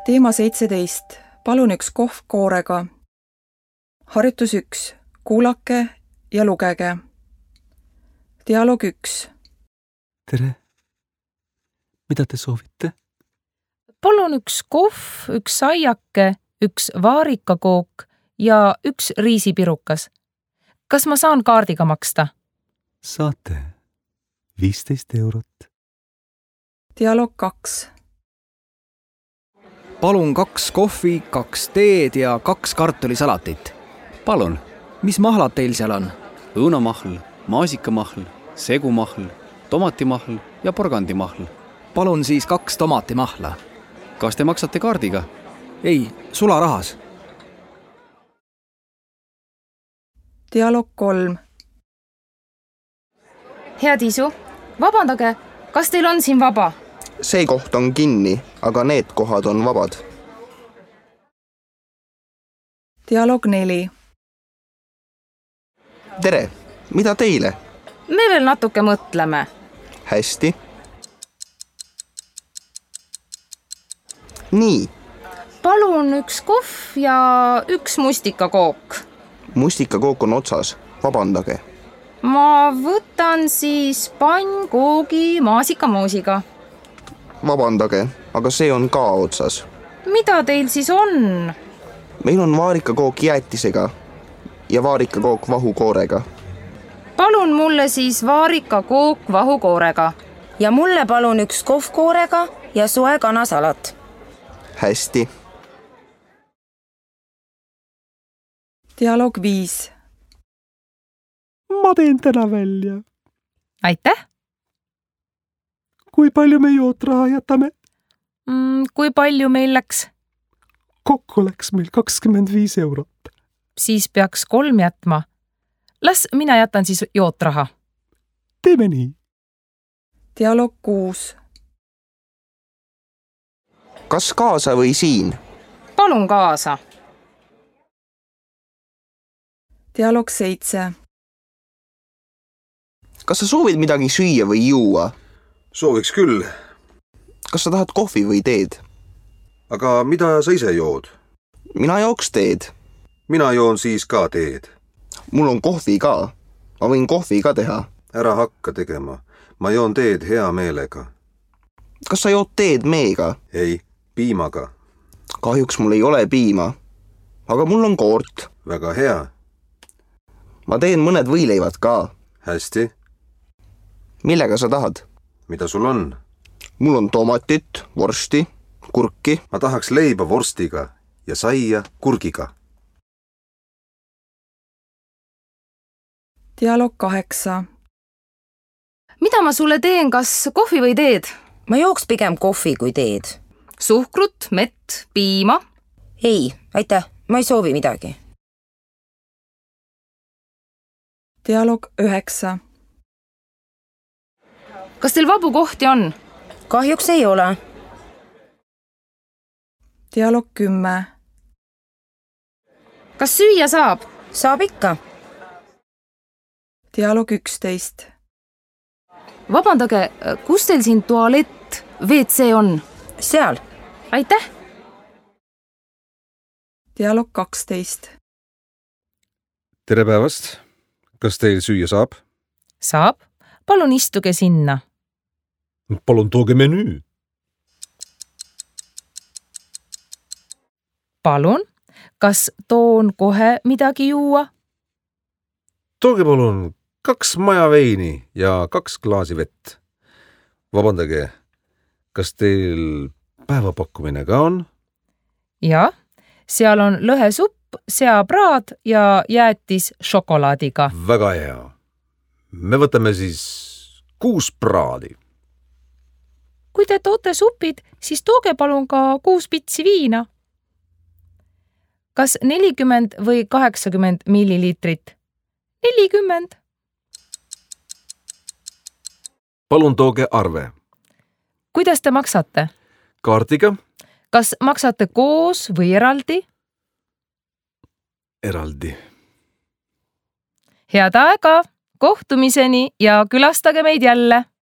Teema 17. Palun üks kohv koorega. Harjutus 1. Kuulake ja lugege. Dialoog 1. Tere! Mida te soovite? Palun üks kohv, üks saiake, üks vaarikakook ja üks riisipirukas. Kas ma saan kaardiga maksta? Saate 15 eurot. Dialoog 2. Palun 2 kohvi, 2 teed ja 2 kartulisalatit. Palun, mis mahlad teil seal on? Õunamahl, maasikamahl, segumahl, tomatimahl ja porgandimahl. Palun siis 2 tomatimahla. Kas te maksate kaardiga? Ei, sularahas. Dialoog 3. Hea Tiisu, vabandage, kas teil on siin vaba? See koht on kinni, aga need kohad on vabad. Dialoog 4. Tere! Mida teile? Me veel natuke mõtleme. Hästi. Nii. Palun üks kohv ja üks mustikakook. Mustikakook on otsas. Vabandage. Ma võtan siis pannkoogi maasikamoosiga. Vabandage, aga see on ka otsas. Mida teil siis on? Meil on vaarikakook jäätisega ja vaarikakook vahukoorega. Palun mulle siis vaarikakook vahukoorega. Ja mulle palun üks kohv koorega ja soe kanasalat. Hästi. Dialoog 5. Ma teen täna välja. Aitäh! Kui palju me jootraha jätame? Kui palju meil läks? Kokku läks meil 25 eurot. Siis peaks 3 jätma. Las mina jätan siis jootraha. Teeme nii. Dialoog 6. Kas kaasa või siin? Palun kaasa. Dialoog 7. Kas sa soovid midagi süüa või juua? Sooviks küll. Kas sa tahad kohvi või teed? Aga mida sa ise jood? Mina jooks teed. Mina joon siis ka teed. Mul on kohvi ka. Ma võin kohvi ka teha. Ära hakka tegema. Ma joon teed hea meelega. Kas sa jood teed meega? Ei, piimaga. Kahjuks mul ei ole piima. Aga mul on koort. Väga hea. Ma teen mõned võileivad ka. Hästi. Millega sa tahad? Mida sul on? Mul on tomatit, vorsti, kurki. Ma tahaks leiba vorstiga ja saia kurgiga. Dialoog 8. Mida ma sulle teen, kas kohvi või teed? Ma jooks pigem kohvi kui teed. Suhkrut, mett, piima? Ei, aitäh, ma ei soovi midagi. Dialoog 9. Kas teil vabu kohti on? Kahjuks ei ole. Dialoog 10. Kas süüa saab? Saab ikka. Dialoog 11. Vabandage, kus teil siin tualett, WC on? Seal. Aitäh! Dialoog 12. Tere päevast! Kas teil süüa saab? Saab. Palun istuge sinna. Palun tooge menüü. Palun, kas toon kohe midagi juua? Tooge palun 2 majaveini ja 2 klaasi vett. Vabandage, kas teil päevapakkumine ka on? Jah, seal on lõhesupp, seapraad ja jäätis šokolaadiga. Väga hea. Me võtame siis 6 praadi. Kui te toote supid, siis tooge palun ka 6 pitsi viina. Kas 40 või 80 milliliitrit? 40. Palun tooge arve. Kuidas te maksate? Kaardiga? Kas maksate koos või eraldi? Eraldi. Head aega! Kohtumiseni ja külastage meid jälle!